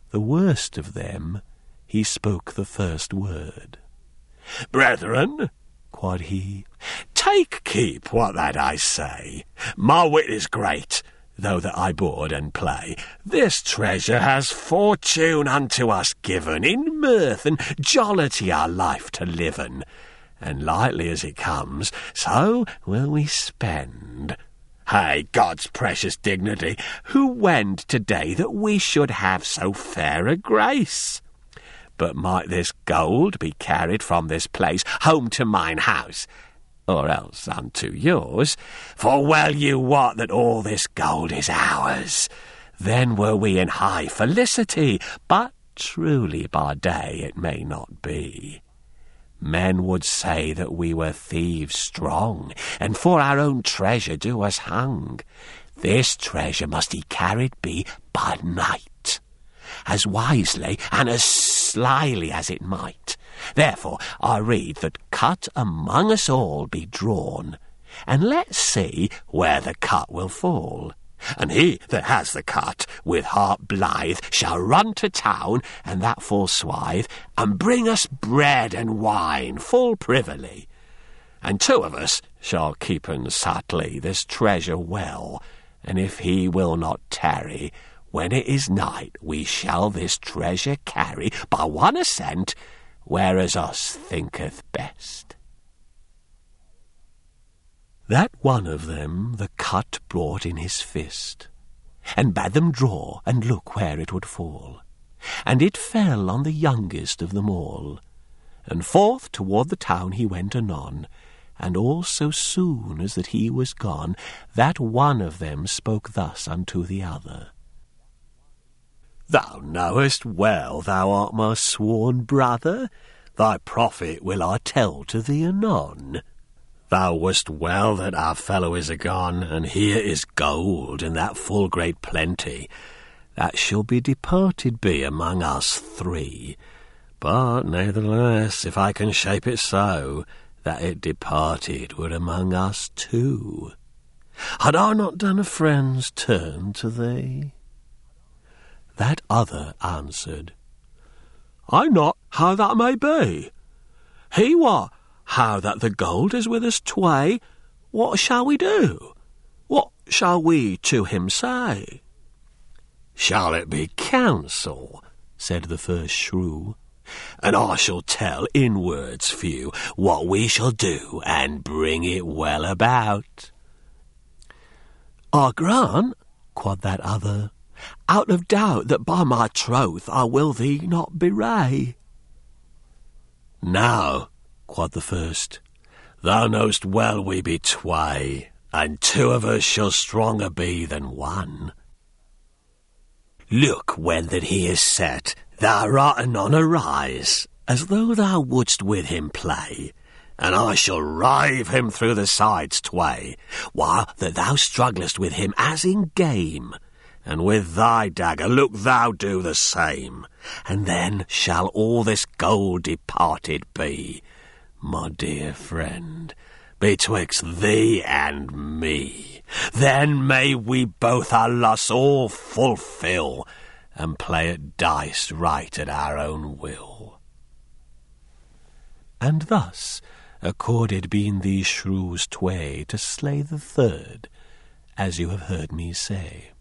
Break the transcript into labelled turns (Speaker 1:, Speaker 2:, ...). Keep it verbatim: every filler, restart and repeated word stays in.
Speaker 1: The worst of them, he spoke the first word.
Speaker 2: "Brethren," quod he, "take keep what that I say. My wit is great, though that I board and play. This treasure has fortune unto us given, in mirth and jollity our life to liven. And lightly as it comes, so will we spend. Hey, God's precious dignity, who wend today that we should have so fair a grace? But might this gold be carried from this place home to mine house, or else unto yours? For well you wot that all this gold is ours. Then were we in high felicity, but truly by day it may not be. Men would say that we were thieves strong, and for our own treasure do us hung. This treasure must he carried be by night, as wisely and as slyly as it might. Therefore I read that cut among us all be drawn, and let's see where the cut will fall. And he that has the cut, with heart blithe, shall run to town, and that full swathe, and bring us bread and wine full privily. And two of us shall keepen subtly this treasure well, and if he will not tarry, when it is night we shall this treasure carry by one ascent, whereas us thinketh best."
Speaker 1: That one of them the cut brought in his fist, and bade them draw and look where it would fall. And it fell on the youngest of them all. And forth toward the town he went anon, and all so soon as that he was gone, that one of them spoke thus unto the other.
Speaker 2: "Thou knowest well thou art my sworn brother. Thy profit will I tell to thee anon. Thou wist well that our fellow is agone, and here is gold in that full great plenty, that shall be departed be among us three. But nevertheless, if I can shape it so, that it departed were among us two. Had I not done a friend's turn to thee?"
Speaker 1: That other answered,
Speaker 2: "I not how that may be. He what? How that the gold is with us tway, what shall we do? What shall we to him say?"
Speaker 1: "Shall it be counsel?" said the first shrew,
Speaker 2: "and I shall tell in words few what we shall do, and bring it well about."
Speaker 1: "I grant," quod that other, "out of doubt that by my troth I will thee not bewray."
Speaker 2: "Now," quod the first, "thou knowst well we be tway, and two of us shall stronger be than one. Look when that he is set, thou art anon arise, as though thou wouldst with him play, and I shall rive him through the sides tway, while that thou strugglest with him as in game, and with thy dagger look thou do the same, and then shall all this gold departed be, my dear friend, betwixt thee and me. Then may we both our lusts all fulfil, and play at dice right at our own will."
Speaker 1: And thus accorded been these shrews tway to slay the third, as you have heard me say.